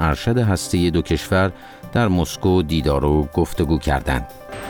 ارشد هسته‌ای دو کشور در مسکو دیدار و گفتگو کردند.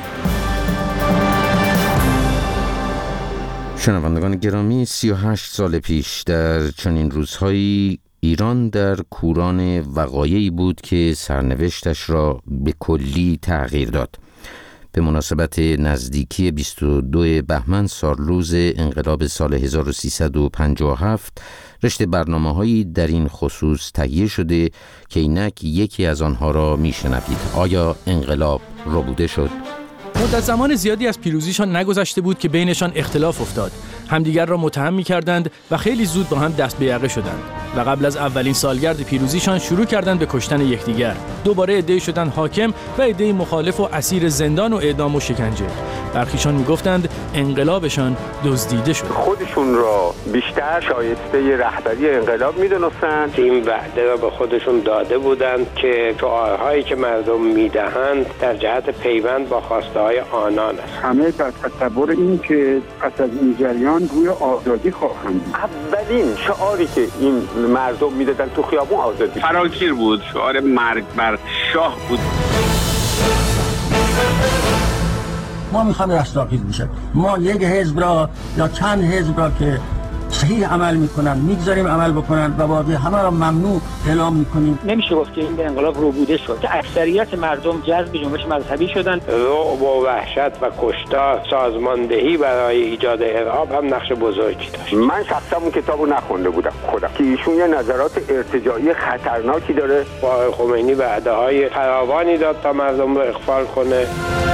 شنوندگان گرامی، 38 سال پیش در چنین روزهایی ایران در کوران وقایعی بود که سرنوشتش را به کلی تغییر داد. به مناسبت نزدیکی 22 بهمن سالروز انقلاب سال 1357 رشته برنامه‌هایی در این خصوص تهیه شده که اینک یکی از آنها را میشنوید. آیا انقلاب ربوده شد؟ مدت زمان زیادی از پیروزیشان نگذشته بود که بینشان اختلاف افتاد. همدیگر را متهم می‌کردند و خیلی زود با هم دست به یقه شدند و قبل از اولین سالگرد پیروزیشان شروع کردند به کشتن یکدیگر. دوباره عده‌ای شدند حاکم و عده‌ای مخالف و اسیر زندان و اعدام و شکنجه. برخیشان میگفتند انقلابشان دزدیده شد. خودشون را بیشتر شایسته رهبری انقلاب میدونستند. این وعده را به خودشون داده بودند که شعارهایی که مردم میدهند در جهت پیوند با خواسته های آنان است. همه در تصور این که پس از این جریان روی آزادی خواهند. اولین شعاری که این مردم میدادن تو خیابون آزادی فراگیر بود، شعار مرگ بر شاه بود. ما میخوایم رستاخیز بشه. ما یک حزب را یا چند حزب را که صحیح عمل میکنن میگذاریم عمل بکنن و باقی همه را ممنوع اعلام میکنیم. نمیشه گفت که این انقلاب ربوده شد. که اکثریت مردم جذب جنبش مذهبی شدن. رعب و وحشت و کشتار، سازماندهی برای ایجاد ارهاب هم نقش بزرگی داشت. من شخصا اون کتابو نخونده بودم خودم که ایشون یه نظرات ارتجاعی خطرناکی داره. آقای خمینی وعده‌های فراوانی داد تا مردم رو اغفال کنه.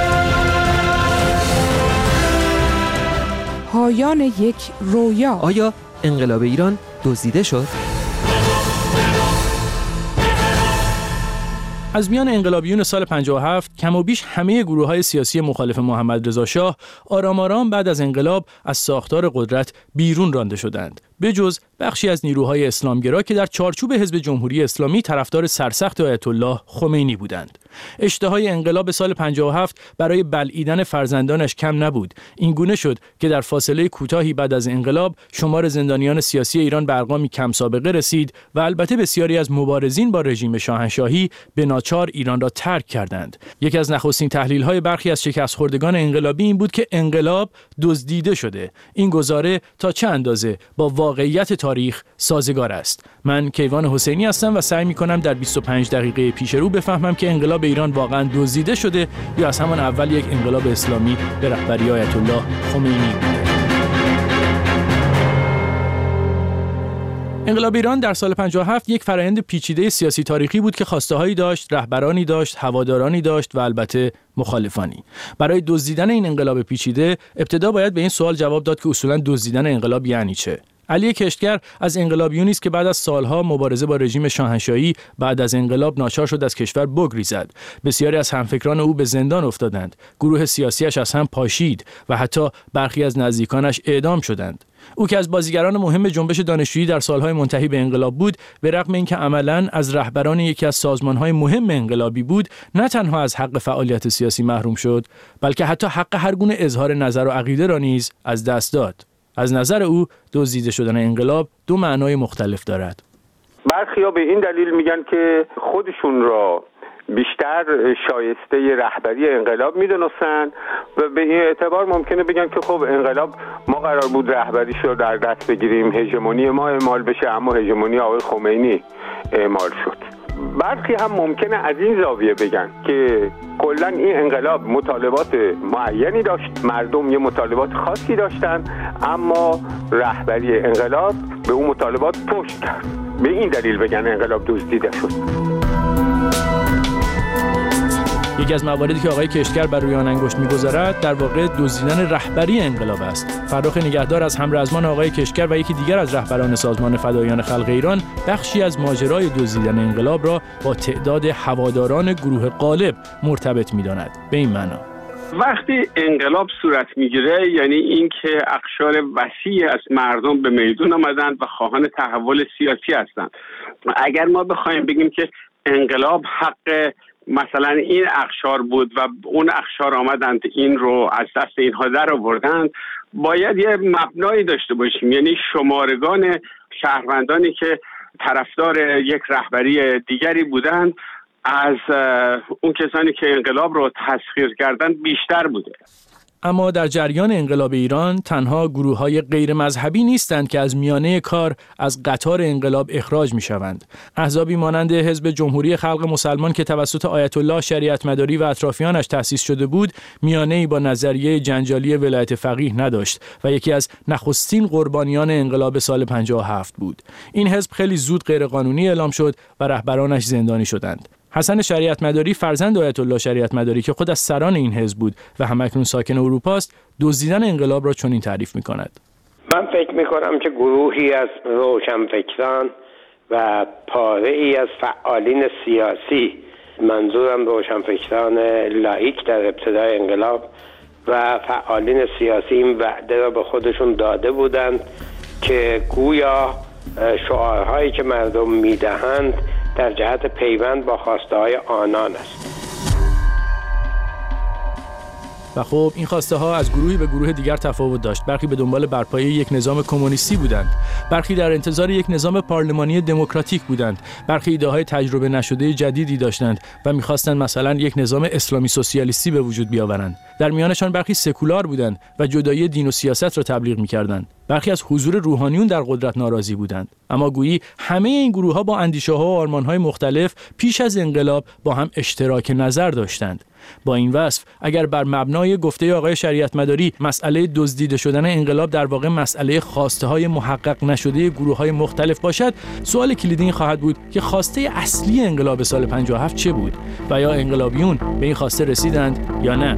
پایان یک رویا. آیا انقلاب ایران دزدیده شد؟ از میان انقلابیون سال 57 کم و بیش همه گروه‌های سیاسی مخالف محمد رضا شاه آرام آرام بعد از انقلاب از ساختار قدرت بیرون رانده شدند، به جز بخشی از نیروهای اسلامگرا که در چارچوب حزب جمهوری اسلامی طرفدار سرسخت آیت الله خمینی بودند. اشتهای انقلاب سال 57 برای بلعیدن فرزندانش کم نبود. این گونه شد که در فاصله کوتاهی بعد از انقلاب شمار زندانیان سیاسی ایران به ارقامی کم سابقه رسید و البته بسیاری از مبارزین با رژیم شاهنشاهی به ناچار ایران را ترک کردند. یکی از نخستین تحلیل‌های برخی از شکست خوردگان انقلابی این بود که انقلاب دزدیده شده. این گزاره تا چه اندازه با واقعیت تاریخ سازگار است؟ من کیوان حسینی هستم و سعی می‌کنم در 25 دقیقه پیش رو بفهمم که انقلاب ایران واقعا دزدیده شده یا از همان اول یک انقلاب اسلامی به رهبری آیت الله خمینی بوده. انقلاب ایران در سال 57 یک فرآیند پیچیده سیاسی تاریخی بود که خواسته‌هایی داشت، رهبرانی داشت، هوادارانی داشت و البته مخالفانی. برای دزدیدن این انقلاب پیچیده ابتدا باید به این سوال جواب داد که اصولاً دزدیدن انقلاب یعنی چه؟ علی کشتگر از انقلابیونی است که بعد از سالها مبارزه با رژیم شاهنشاهی بعد از انقلاب ناچار شد از کشور بگریزد. بسیاری از همفکران او به زندان افتادند. گروه سیاسیش از هم پاشید و حتی برخی از نزدیکانش اعدام شدند. او که از بازیگران مهم جنبش دانشجویی در سالهای منتهی به انقلاب بود، به رغم اینکه عملاً از رهبران یکی از سازمان‌های مهم انقلابی بود، نه تنها از حق فعالیت سیاسی محروم شد، بلکه حتی حق هر گونه اظهار نظر و عقیده را نیز از دست داد. از نظر او دزدیده شدن انقلاب دو معنای مختلف دارد. برخی‌ها به این دلیل میگن که خودشون را بیشتر شایسته رهبری انقلاب میدونستن و به این اعتبار ممکنه بگن که خب انقلاب ما قرار بود رهبریش رو در دست بگیریم، هژمونی ما اعمال بشه، اما هژمونی آقای خمینی اعمال شد. برخی هم ممکنه از این زاویه بگن که کلا این انقلاب مطالبات معینی داشت، مردم یه مطالبات خاصی داشتن، اما رهبری انقلاب به اون مطالبات پشت کرد. به این دلیل بگن انقلاب دزدیده شد. یکی از مواردی که آقای کشتگر بر روی آن انگشت می‌گذارد در واقع دزدیدن رهبری انقلاب است. فرخ نگهدار از همرزمان آقای کشتگر و یکی دیگر از رهبران سازمان فداییان خلق ایران بخشی از ماجرای دزدیدن انقلاب را با تعداد هواداران گروه غالب مرتبط می‌داند. به این معنا وقتی انقلاب صورت میگیره یعنی اینکه اقشار وسیع از مردم به میدون آمدند و خواهان تحول سیاسی هستند. اگر ما بخوایم بگیم که انقلاب حق مثلا این اقشار بود و اون اقشار آمدند این رو از دست اینها در آوردند، باید یه مبنایی داشته باشیم، یعنی شمارگان شهروندانی که طرفدار یک رهبری دیگری بودند از اون کسانی که انقلاب رو تسخیر کردند بیشتر بوده. اما در جریان انقلاب ایران تنها گروه‌های غیر مذهبی نیستند که از میانه کار از قطار انقلاب اخراج می‌شوند. احزابی مانند حزب جمهوری خلق مسلمان که توسط آیت الله شریعت مداری و اطرافیانش تأسیس شده بود، میانه‌ای با نظریه جنجالی ولایت فقیه نداشت و یکی از نخستین قربانیان انقلاب سال 57 بود. این حزب خیلی زود غیرقانونی اعلام شد و رهبرانش زندانی شدند. حسن شریعت مداری فرزند آیت الله شریعت مداری که خود از سران این حزب بود و همکنون ساکن اروپا است، دزدیدن انقلاب را چنین تعریف می‌کند. من فکر می‌کنم که گروهی از روشنفکران و پاره‌ای از فعالین سیاسی، منظورم روشنفکران لایک در ابتدای انقلاب و فعالین سیاسی، این وعده را به خودشون داده بودند که گویا شعارهایی که مردم میدهند در جهت پیوند با خواسته های آنان است. و خب این خواسته ها از گروهی به گروه دیگر تفاوت داشت. برخی به دنبال برپایی یک نظام کمونیستی بودند، برخی در انتظار یک نظام پارلمانی دموکراتیک بودند، برخی ایده های تجربه نشده جدیدی داشتند و می‌خواستند مثلا یک نظام اسلامی سوسیالیستی به وجود بیاورند. در میانشان برخی سکولار بودند و جدایی دین و سیاست را تبلیغ می‌کردند. برخی از حضور روحانیون در قدرت ناراضی بودند. اما گویی همه این گروه‌ها با اندیشه‌ها و آرمان‌های مختلف پیش از انقلاب با هم اشتراک نظر داشتند. با این وصف اگر بر مبنای گفته آقای شریعت مداری مسئله دزدیده شدن انقلاب در واقع مسئله خواسته‌های محقق نشده گروه‌های مختلف باشد، سوال کلیدی این خواهد بود که خواسته اصلی انقلاب سال 57 چه بود و یا انقلابیون به این خواسته رسیدند یا نه؟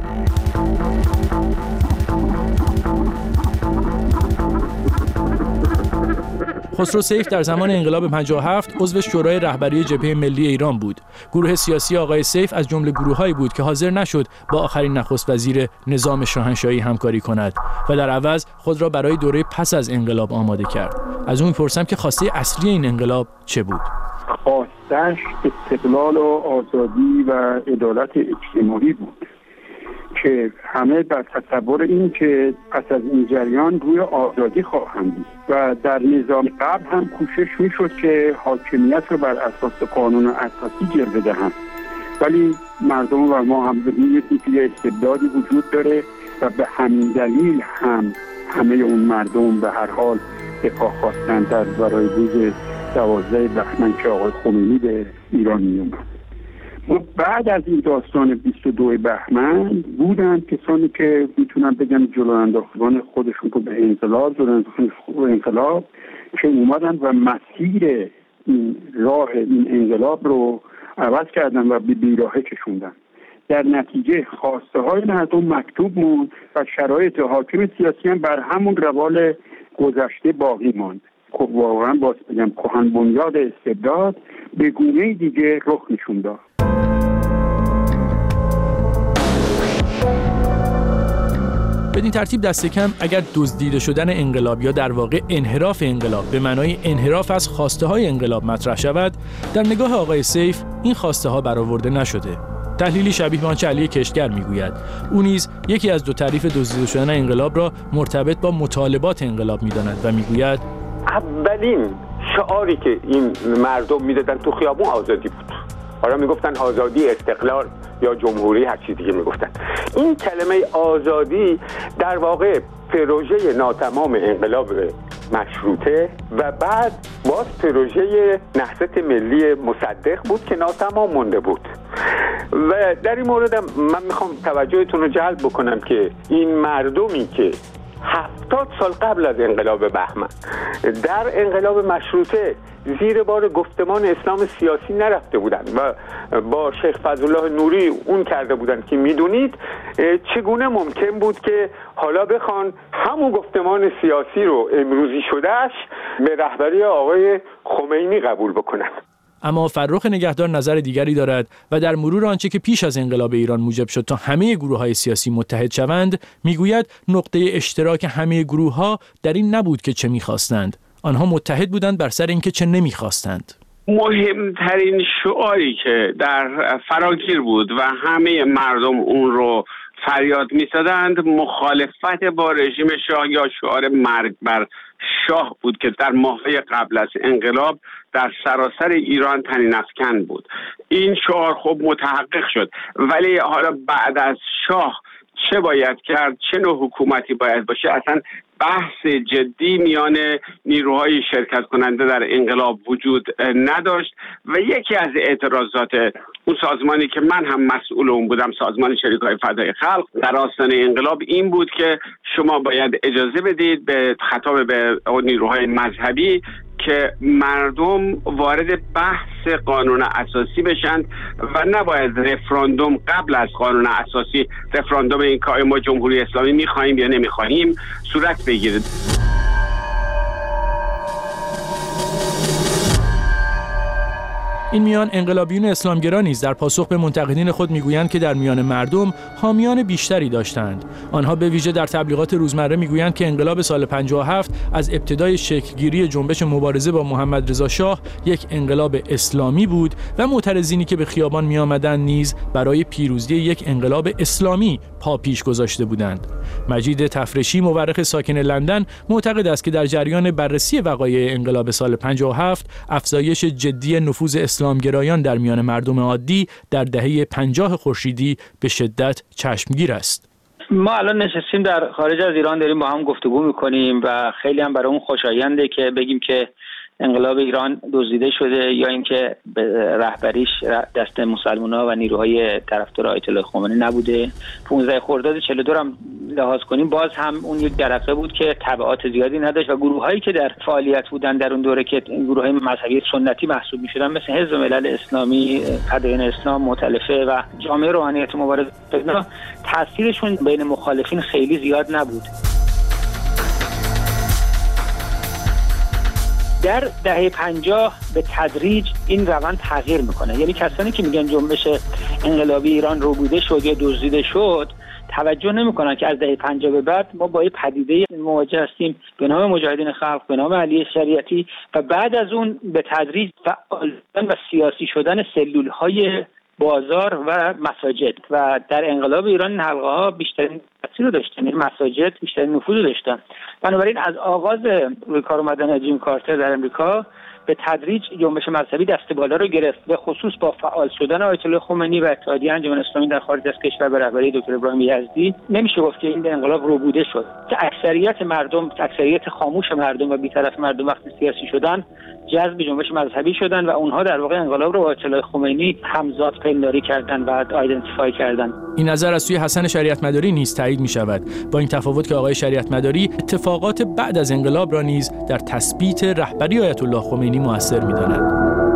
خسرو سیف در زمان انقلاب 57 عضو شورای رهبری جبهه ملی ایران بود. گروه سیاسی آقای سیف از جمله گروه‌هایی بود که حاضر نشد با آخرین نخست وزیر نظام شاهنشاهی همکاری کند و در عوض خود را برای دوره پس از انقلاب آماده کرد. از اون می‌پرسم که خواسته اصلی این انقلاب چه بود؟ خواستش استقلال و آزادی و عدالت اجتماعی بود که همه بر تصور این که پس از این جریان روی آزادی خواهند بود و در نظام قبل هم کوشش میشد که حاکمیت رو بر اساس قانون اساسی جلوه دهند، ولی مردم و ما هم ببینید که استبدادی وجود داره و به همین دلیل هم همه اون مردم به هر حال دفاع خواستن در برای روز 12 بهمن که آقای خمینی به ایران می اومد. بعد از این داستان 22 بهمن بودن کسانی که میتونن بگن جلو انداختگان خودشون رو به انقلاب که اومدن و مسیر این راه این انقلاب رو عوض کردن و به بیراهه کشوندن. در نتیجه خواسته های مردم مکتوب موند و شرایط حاکم سیاسی هم بر همون روال گذشته باقی ماند. خب واقعا باز بگم کهن بنیاد استبداد به گونه دیگه رخ نشون داد. بدین ترتیب دست کم اگر دزدیده شدن انقلاب یا در واقع انحراف انقلاب به معنای انحراف از خواسته های انقلاب مطرح شود، در نگاه آقای سیف این خواسته ها برآورده نشده. تحلیلی شبیه به آنچه علی کشتگر میگوید. او نیز یکی از دو تعریف دزدیده شدن انقلاب را مرتبط با مطالبات انقلاب میداند و میگوید اولین شعاری که این مردم میدادن تو خیابون آزادی بود. حالا میگفتن آزادی، استقلال یا جمهوری، هر چیز دیگه میگفتن. این کلمه آزادی در واقع پروژه ناتمام انقلاب مشروطه و بعد باز پروژه نهضت ملی مصدق بود که ناتمام مونده بود. و در این مورد من میخوام توجهتون رو جلب بکنم که این مردمی که 70 سال قبل از انقلاب بهمن در انقلاب مشروطه زیر بار گفتمان اسلام سیاسی نرفته بودند و با شیخ فضلالله نوری اون کرده بودند که میدونید چگونه ممکن بود که حالا بخوان همون گفتمان سیاسی رو امروزی شدهش به رهبری آقای خمینی قبول بکنند. اما فرخ نگهدار نظر دیگری دارد و در مرور آنچه که پیش از انقلاب ایران موجب شد تا همه گروه‌های سیاسی متحد شوند میگوید نقطه اشتراک همه گروه‌ها در این نبود که چه می‌خواستند، آنها متحد بودند بر سر اینکه چه نمی‌خواستند. مهمترین شعاری که در فراگیر بود و همه مردم اون رو فریاد می‌زدند مخالفت با رژیم شاه یا شعار مرگ بر شاه بود که در ماه‌های قبل از انقلاب در سراسر ایران طنین افکن بود. این شعار خب متحقق شد، ولی حالا بعد از شاه چه باید کرد، چه نوع حکومتی باید باشه، اصلا بحث جدی میان نیروهای شرکت کننده در انقلاب وجود نداشت. و یکی از اعتراضات اون سازمانی که من هم مسئول اون بودم، سازمان شریکای فدای خلق، در آستانه انقلاب این بود که شما باید اجازه بدید به خطاب به نیروهای مذهبی که مردم وارد بحث قانون اساسی بشن و نباید رفراندوم قبل از قانون اساسی، رفراندوم این که ما جمهوری اسلامی میخواهیم یا نمیخواهیم، صورت بگیره. این میان انقلابیون اسلامگرا نیز در پاسخ به منتقدین خود میگویند که در میان مردم حامیان بیشتری داشتند. آنها به ویژه در تبلیغات روزمره میگویند که انقلاب سال 57 از ابتدای شکلگیری جنبش مبارزه با محمد رضا شاه یک انقلاب اسلامی بود و معترضینی که به خیابان میآمدند نیز برای پیروزی یک انقلاب اسلامی پا پیش گذاشته بودند. مجید تفرشی، مورخ ساکن لندن، معتقد است که در جریان بررسی وقایع انقلاب سال 57 افزایش جدی نفوذ اسلامگرایان در میان مردم عادی در دهه 50 خورشیدی به شدت چشمگیر است. ما الان نشستیم در خارج از ایران داریم با هم گفتگو میکنیم و خیلی هم برای اون خوشاینده که بگیم که انقلاب ایران دزدیده شده یا اینکه رهبریش دست مسلمان‌ها و نیروهای طرفدار آیت الله خمینی نبوده. 15 خرداد 42 هم لحاظ کنیم باز هم اون یک جرقه بود که تبعات زیادی نداشت و گروهایی که در فعالیت بودن در اون دوره که گروه‌های مذهبی سنتی محسوب می‌شدن مثل حزب ملل اسلامی، فدایان اسلام، مؤتلفه و جامعه روحانیت مبارزه، تاثیرشون بین مخالفین خیلی زیاد نبود. در دهه 50 به تدریج این روند تغییر میکنه. یعنی کسانی که میگن جنبش انقلابی ایران ربوده شد یا دزدیده شد توجه نمیکنن که از دهه 50 به بعد ما با یه پدیده مواجه هستیم به نام مجاهدین خلق، به نام علی شریعتی و بعد از اون به تدریج فعال و سیاسی شدن سلولهای بازار و مساجد و در انقلاب ایران این حلقه ها بیشترین تاثیر رو داشتن، این مساجد بیشترین نفوذ داشتن. بنابراین از آغاز روی کار اومدن جیم کارتر در امریکا به تدریج جنبش مذهبی دست بالا رو گرفت، به خصوص با فعال شدن آیت الله خمینی و اتحادیه انجمن اسلامی در خارج از کشور به رهبری دکتر ابراهیم یزدی. نمیشه گفت که این انقلاب ربوده شد. اکثریت مردم، اکثریت خاموش مردم و بی‌طرف مردم وقتی سیاسی شدن جذب جنبش مذهبی شدن و اونها در واقع انقلاب رو با آیت الله خمینی همزاد پنداری کردن و آیدنتیفای کردن. این نظر از سوی حسن شریعت مداری نیز تایید می شود، با این تفاوت که آقای شریعت مداری اتفاقات بعد از انقلاب را نیز در تثبیت رهبری آیت الله خمینی مؤثر می داند.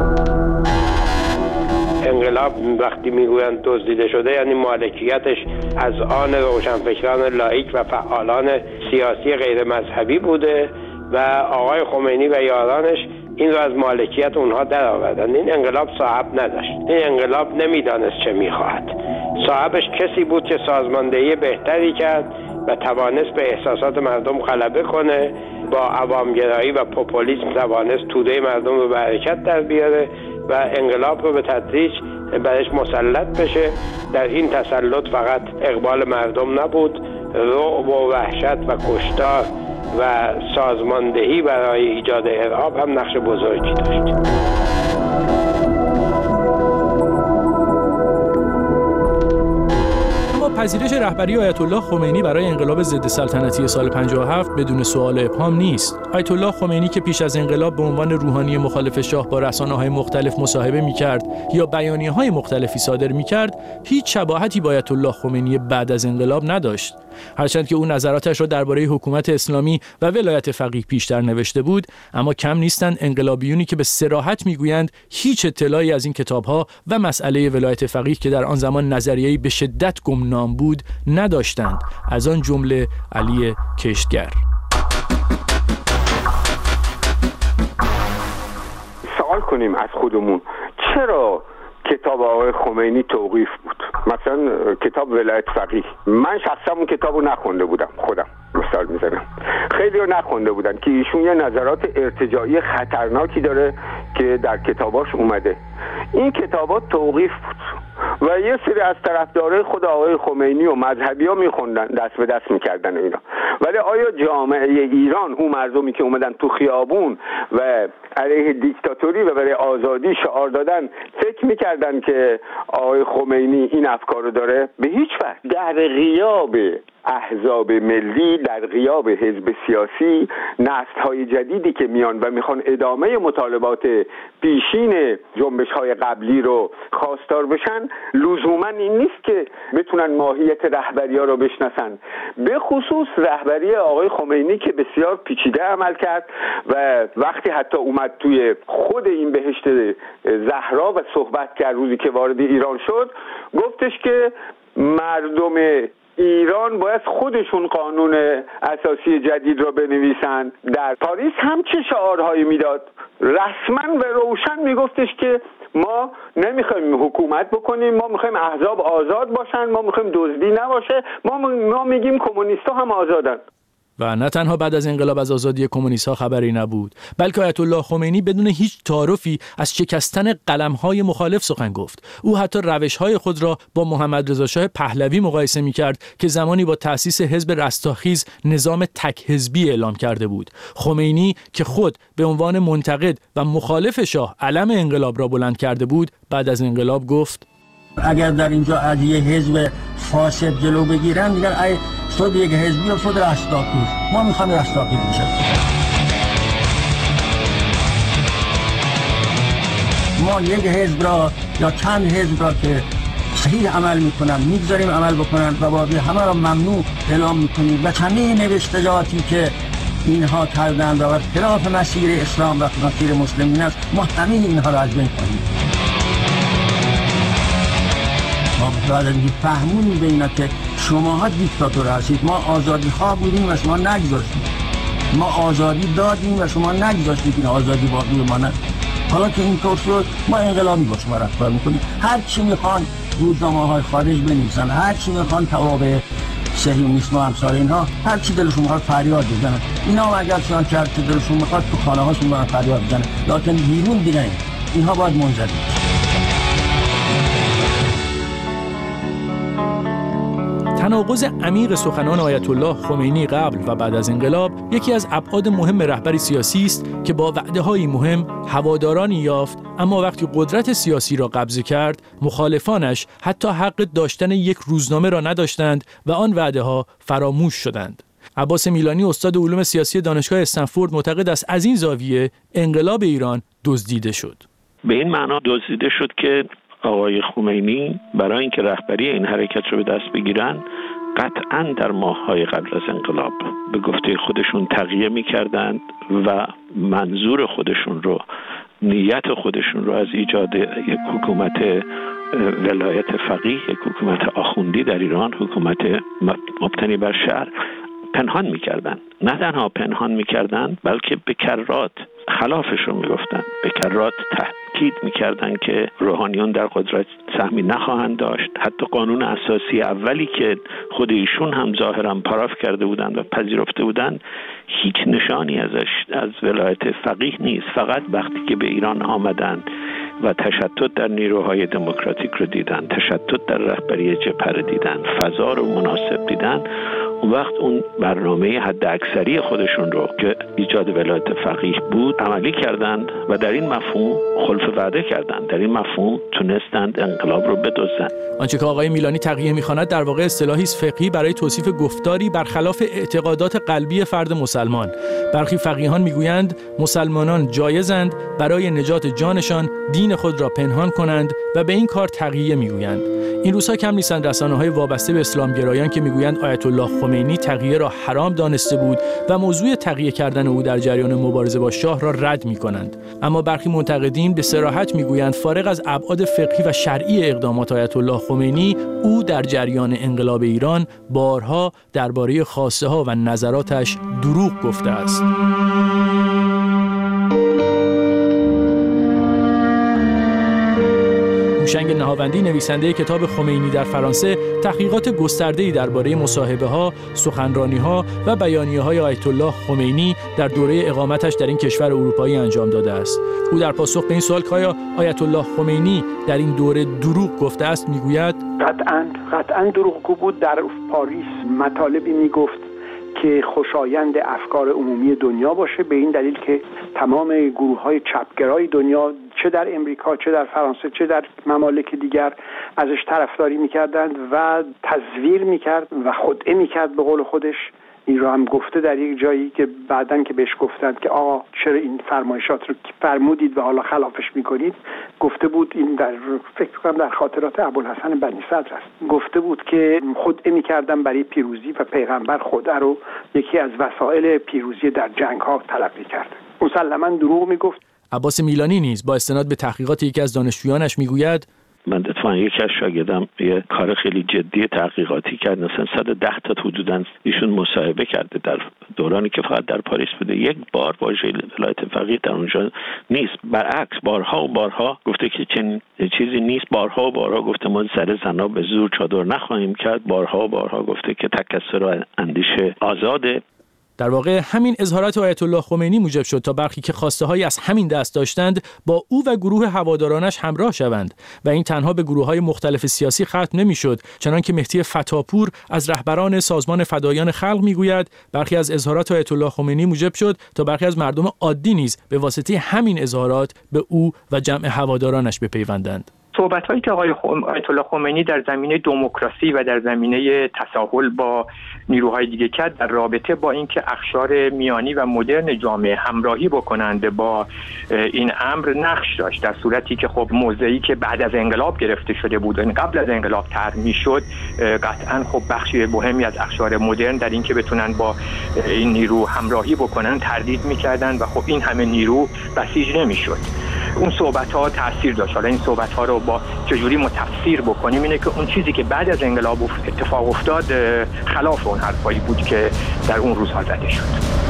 انقلاب وقتی میگویند دزدیده شده یعنی مالکیتش از آن روشنفکران لایک و فعالان سیاسی غیر مذهبی بوده و آقای خمینی و یارانش این رو از مالکیت اونها درآوردن. این انقلاب صاحب نداشت. این انقلاب نمیدانست چه میخواهد. صاحبش کسی بود که سازماندهی بهتری کرد و توانست به احساسات مردم غلبه کنه، با عوامگرایی و پوپولیسم توانست توده مردم رو به حرکت در بیاره و انقلاب رو به تدریج برش مسلط بشه. در این تسلط فقط اقبال مردم نبود، رعب و وحشت و کشتار و سازماندهی برای ایجاد ارهاب هم نقش بزرگی داشت. پذیرش رهبری آیت الله خمینی برای انقلاب ضد سلطنتی سال 57 بدون سوال ابهام نیست. آیت الله خمینی که پیش از انقلاب به عنوان روحانی مخالف شاه با رسانه‌های مختلف مصاحبه می‌کرد یا بیانیه‌های مختلفی صادر می‌کرد، هیچ شباهتی با آیت الله خمینی بعد از انقلاب نداشت. هرچند که او نظراتش را درباره حکومت اسلامی و ولایت فقیه پیشتر نوشته بود، اما کم نیستند انقلابیونی که به صراحت میگویند هیچ اطلاعی از این کتاب‌ها و مسئله ولایت فقیه که در آن زمان نظریه‌ای به شدت گمنام بود نداشتند، از آن جمله علی کشتگر. سوال کنیم از خودمون چرا کتاب آقای خمینی توقیف بود؟ مثلا کتاب ولایت فقیه، من شخصا اون کتاب رو نخونده بودم، خودم مثال میزنم، خیلی رو نخونده بودن که ایشون یه نظرات ارتجاعی خطرناکی داره که در کتاباش اومده. این کتابات توقیف بود. و یه سری از طرفدارای خود آقای خمینی و مذهبی‌ها میخوندن، دست به دست میکردن اینا. ولی آیا جامعه ایران، اون مردمی که اومدن تو خیابون و علیه دیکتاتوری و برای آزادی شعار دادن، فکر میکردن که آقای خمینی این افکار رو داره؟ به هیچ وجه. در غیاب احزاب ملی، در غیاب حزب سیاسی، نسل‌های جدیدی که میان و میخوان ادامه مطالبات پیشین جنبش‌های قبلی رو خواستار بشن، لزوما این نیست که بتونن ماهیت رهبری‌ها رو بشناسن. به خصوص رهبری آقای خمینی که بسیار پیچیده عمل کرد و وقتی حتی اومد توی خود این بهشت زهرا و صحبت کرد روزی که وارد ایران شد، گفتش که مردم ایران باید خودشون قانون اساسی جدید را بنویسن. در پاریس هم چه شعارهایی میداد؟ رسما و روشن میگفتش که ما نمیخوایم حکومت بکنیم، ما میخوایم احزاب آزاد باشن، ما میخوایم دزدی نباشه، ما میگیم کمونیست‌ها هم آزادن. و نه تنها بعد از انقلاب از آزادی کمونیست‌ها خبری نبود، بلکه آیت الله خمینی بدون هیچ تعارفی از شکستن قلم‌های مخالف سخن گفت. او حتی روش‌های خود را با محمد رضا شاه پهلوی مقایسه می‌کرد که زمانی با تأسیس حزب رستاخیز نظام تک حزبی اعلام کرده بود. خمینی که خود به عنوان منتقد و مخالف شاه علم انقلاب را بلند کرده بود، بعد از انقلاب گفت: اگر در اینجا از یه حزب فاسد جلو بگیرن، میگن ای شد یک حزبی و شد رستاخیز. ما میخوایم رستاخیز بشه. ما یک حزب را یا چند حزب را که صحیح عمل میکنن میگذاریم عمل بکنن و باقی همه را ممنوع اعلام میکنیم و همه نوشتجاتی که اینها کردند و خلاف مسیر اسلام و مسیر مسلمین است، ما همه اینها را از بین کنیم. ما باید فهمونیم به اینا که شماها دیکتاتور هستید. ما آزادی خواه بودیم و شما نگذاشتید. ما آزادی دادیم و شما نگذاشتید این آزادی باقی بماند. حالا که اینطور شد، ما انقلابی با شما رفتار میکنیم. هر چی میخوان روزنامه‌های خارج بنویسن، هر چی میخوان توابع صهیونیسم و امثال اینها، هر چی دلشون میخواد فریاد بزنن. اینا هم اگر چنان کرد که دلشون میخواد تو خانه هاشون برن فریاد بزنن، لکن بیرون دیگه اینها باید منزوی بشن. تناقض عمیق سخنان آیت الله خمینی قبل و بعد از انقلاب یکی از ابعاد مهم رهبری سیاسی است که با وعده‌های مهم هوادارانی یافت، اما وقتی قدرت سیاسی را قبضه کرد، مخالفانش حتی حق داشتن یک روزنامه را نداشتند و آن وعده‌ها فراموش شدند. عباس میلانی استاد علوم سیاسی دانشگاه استنفورد معتقد است از این زاویه انقلاب ایران دزدیده شد. به این معنا دزدیده شد که آقای خمینی برای اینکه رهبری این حرکت رو به دست بگیرن، قطعاً در ماه‌های قبل از انقلاب به گفته خودشون تقیه می‌کردند و منظور خودشون رو، نیت خودشون رو از ایجاد یک حکومت ولایت فقیه، یک حکومت آخوندی در ایران، حکومت مبتنی بر شرع، پنهان می‌کردند. نه تنها پنهان می‌کردند، بلکه به کرات خلافشون میگفتن، به کرات تاکید میکردن که روحانیون در قدرت سهمی نخواهند داشت. حتی قانون اساسی اولی که خود ایشون هم ظاهرا پاراف کرده بودند و پذیرفته بودند، هیچ نشانی ازش از ولایت فقیه نیست. فقط وقتی که به ایران آمدند و تشتت در نیروهای دموکراتیک رو دیدن، تشتت در رهبری جبهه رو دیدن، فضا رو مناسب دیدن، اون وقت اون برنامه حد اکثری خودشون رو که ایجاد ولایت فقیه بود عملی کردند و در این مفهوم خلف وعده کردند. در این مفهوم تونستند انقلاب رو بدزدند. آنچه که آقای میلانی تقیه می‌خواند در واقع اصطلاحی است فقهی برای توصیف گفتاری برخلاف اعتقادات قلبی فرد مسلمان. برخی فقیهان میگویند مسلمانان جایزند برای نجات جانشان دین خود را پنهان کنند و به این کار تقیه میگویند. این روزها کم نیستند رسانه‌های وابسته به اسلامگرایان که میگویند آیت الله خمینی تقیه را حرام دانسته بود و موضوع تقیه کردن او در جریان مبارزه با شاه را رد می‌کنند. اما برخی منتقدین به صراحت میگویند فارغ از ابعاد فقهی و شرعی اقدامات آیت الله خمینی، او در جریان انقلاب ایران بارها درباره خواسته‌ها و نظراتش دروغ گفته است. هوشنگ نهاوندی نویسنده کتاب خمینی در فرانسه تحقیقات گسترده‌ای درباره مصاحبه‌ها، سخنرانی‌ها و بیانیه‌های آیت الله خمینی در دوره اقامتش در این کشور اروپایی انجام داده است. او در پاسخ به این سوال که آیا آیت الله خمینی در این دوره دروغ گفته است میگوید قطعاً دروغگو بود. در پاریس مطالبی میگفت که خوشایند افکار عمومی دنیا باشه، به این دلیل که تمام گروه‌های چپگرای دنیا چه در امریکا چه در فرانسه چه در ممالک دیگر ازش طرفداری می‌کردند و تزویر می‌کرد و خدعه می‌کرد به قول خودش. این رو هم گفته در یک جایی که بعداً که بهش گفتند که آقا چرا این فرمایشات رو فرمودید و حالا خلافش میکنید، گفته بود، این در فکر کنم در خاطرات ابوالحسن بنی صدر است، گفته بود که خدعه میکردم برای پیروزی و پیغمبر خدعه رو یکی از وسایل پیروزی در جنگ ها طلب میکرد. مسلماً دروغ میگفت. عباس میلانی نیز با استناد به تحقیقات یکی از دانشجویانش میگوید من اتفاقا یکی از شاگردم یه کار خیلی جدی تحقیقاتی کرد، مثلا 110 تا حدوداً ایشون مصاحبه کرده در دورانی که فقط در پاریس بوده. یک بار واژه ولایت فقیه در اونجا نیست، برعکس بارها و بارها گفته که چنین چیزی نیست، بارها و بارها گفته ما سر زنا به زور چادر نخواهیم کرد، بارها و بارها گفته که تکثر و اندیشه آزاده. در واقع همین اظهارات آیت الله خمینی موجب شد تا برخی که خواسته‌هایی از همین دست داشتند با او و گروه هوادارانش همراه شوند و این تنها به گروه‌های مختلف سیاسی ختم نمی‌شد، چنانکه مهدی فتاپور از رهبران سازمان فدایان خلق می‌گوید برخی از اظهارات آیت الله خمینی موجب شد تا برخی از مردم عادی نیز به واسطه همین اظهارات به او و جمع هوادارانش بپیوندند. صحبت‌هایی که آیت الله خمینی در زمینه دموکراسی و در زمینه تساهل با نیروهای دیگه کرد در رابطه با اینکه اقشار میانی و مدرن جامعه همراهی بکنند با این امر نقش داشت، در صورتی که خب موضعی که بعد از انقلاب گرفته شده بود، این قبل از انقلاب طرح می‌شد، قطعاً خب بخشی مهمی از اقشار مدرن در اینکه بتونن با این نیرو همراهی بکنن تردید می‌کردن و خب این همه نیرو بسیج نمی‌شد. اون صحبت‌ها تاثیر داشت. حالا این صحبت‌ها رو با چجوری متفسیر بکنیم اینه که اون چیزی که بعد از انقلاب اتفاق افتاد خلاف اون حرفایی بود که در اون روزها زده شد.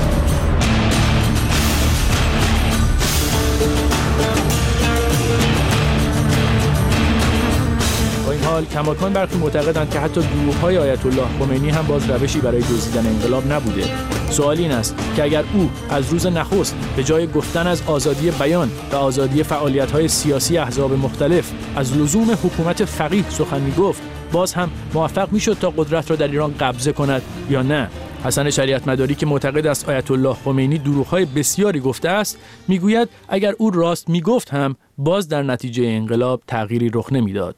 کماکان برخی معتقدند که حتی گروه‌های آیت الله خمینی هم باز روشی برای دزدیدن انقلاب نبوده. سوال این است که اگر او از روز نخست به جای گفتن از آزادی بیان و آزادی فعالیت‌های سیاسی احزاب مختلف از لزوم حکومت فقیه سخن می‌گفت، باز هم موفق می‌شد تا قدرت را در ایران قبضه کند یا نه؟ حسن شریعت مداری که معتقد است آیت الله خمینی دروغ‌های بسیاری گفته است، می‌گوید اگر او راست می‌گفت هم باز در نتیجه انقلاب تغییری رخ نمی‌داد.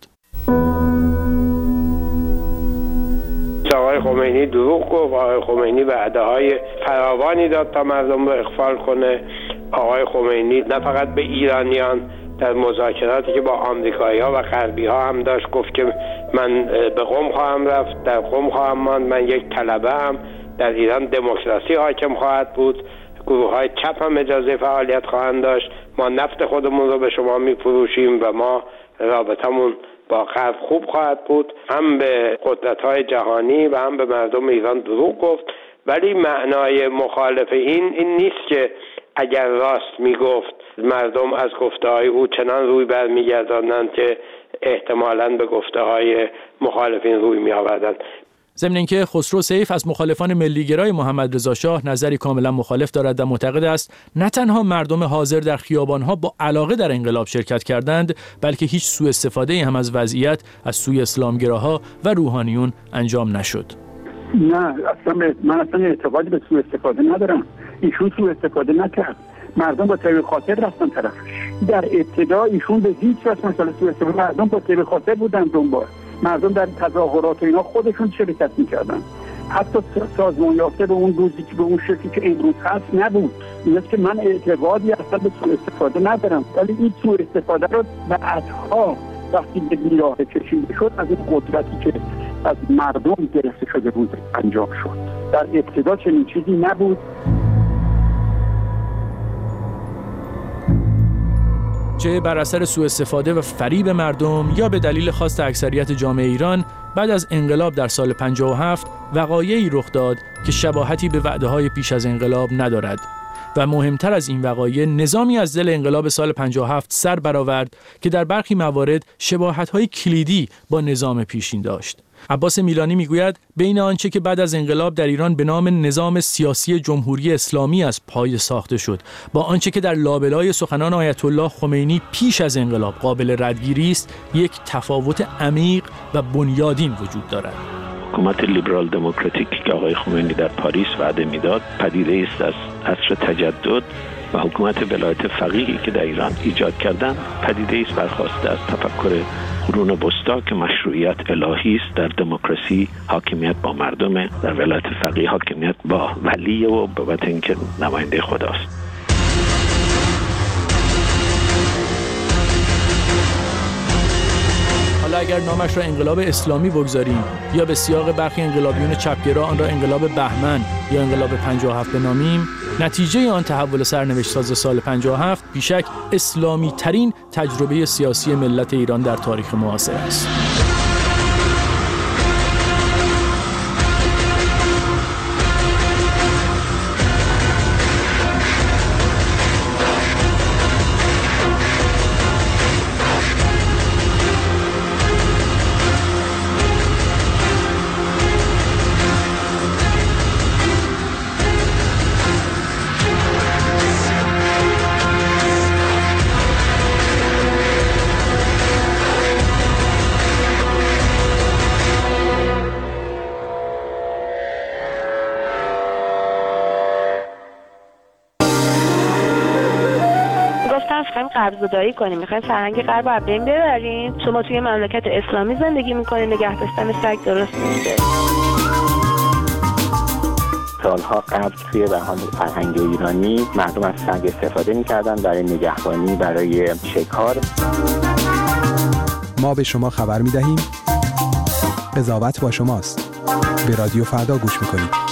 آقای خمینی دروغ گفت، آقای خمینی وعده‌های فراوانی داد تا مردم رو اغفال کنه. آقای خمینی نه فقط به ایرانیان، در مذاکراتی که با آمریکایی‌ها و غربی‌ها هم داشت گفت که من به قم خواهم رفت، در قم خواهم ماند، من یک طلبه‌ام، در ایران دموکراسی حاکم خواهد بود، گروه‌های چپ هم اجازه فعالیت خواهند داشت، ما نفت خودمون رو به شما می‌فروشیم و ما رابطمون با غرب خوب خواهد بود. هم به قدرت‌های جهانی و هم به مردم ایران دروغ گفت. ولی معنای مخالف این نیست که اگر راست میگفت مردم از گفته‌های او چنان روی برمیگرداندند که احتمالاً به گفته‌های مخالفین روی می‌آوردند. ضمن اینکه خسرو سیف از مخالفان ملیگرای محمد رضا شاه نظری کاملا مخالف دارد و معتقد است نه تنها مردم حاضر در خیابان‌ها با علاقه در انقلاب شرکت کردند، بلکه هیچ سوء استفاده‌ای هم از وضعیت از سوی اسلامگراها و روحانیون انجام نشد. نه، من اصلا اعتقادی به سوء استفاده ندارم. ایشون سوء استفاده نکرد. مردم با طیب خاطر رفتن طرفش. در ابتدا ایشون به هیچ وجه مثلا سوء استفاده، مردم با طیب خاطر بودن دنبال. مردم در تظاهرات و اینا خودشون شرکت میکردن. حتی سازمان یافته به اون روزی که به اون شکلی که امروز هست نبود. اینه که من اعتقادی اصلا به سوء استفاده ندارم، ولی این سوء استفاده رو بعدها وقتی به بیراه کشیده شد از این قدرتی که از مردم گرفته شده بود انجام شد. در ابتدا چنین چیزی نبود. چه بر اثر سوء استفاده و فریب مردم یا به دلیل خواست اکثریت جامعه ایران، بعد از انقلاب در سال 57 وقایعی رخ داد که شباهتی به وعده‌های پیش از انقلاب ندارد. و مهمتر از این وقایع نظامی از دل انقلاب سال 57 سر برآورد که در برخی موارد شباهت‌های کلیدی با نظام پیشین داشت. عباس میلانی میگوید بین آنچه که بعد از انقلاب در ایران به نام نظام سیاسی جمهوری اسلامی از پای ساخته شد با آنچه که در لابلای سخنان آیت الله خمینی پیش از انقلاب قابل ردگیری است، یک تفاوت عمیق و بنیادین وجود دارد. حکومت لیبرال دموکراتیکی که آقای خمینی در پاریس وعده میداد پدیده است از عصر تجدد و حکومت ولایت فقیهی که در ایران ایجاد کردن پدیده است برخواسته از تفکر قرون وسطی که مشروعیت الهی است، در دموکراسی حاکمیت با مردم، در ولایت فقیه حاکمیت با ولی و بابت اینکه نماینده خداست. حالا اگر نامش را انقلاب اسلامی بگذاریم یا به سیاق برخی انقلابیون چپگرا آن را انقلاب بهمن یا انقلاب 57 بنامیم، نتیجه آن تحول سرنوشت ساز سال 57 بیشک اسلامی ترین تجربه سیاسی ملت ایران در تاریخ معاصر است. قرض‌داری کنیم، میخوایم فرهنگ غرب رو از بین ببریم. شما توی مملکت اسلامی زندگی میکنید، نگه داشتن سگ درست نیست. سالها قبل توی بهان فرهنگ ایرانی مردم از سگ استفاده میکردن برای نگهبانی، برای شکار. ما به شما خبر میدهیم، قضاوت با شماست. به رادیو فردا گوش میکنید.